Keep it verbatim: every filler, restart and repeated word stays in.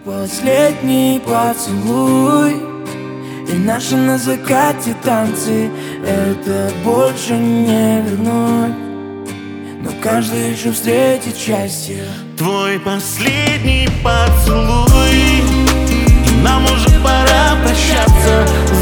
последний поцелуй и наши на закате танцы. Это больше не вернуть, но каждый еще встретит счастье. Твой последний поцелуй, и нам уже пора прощаться.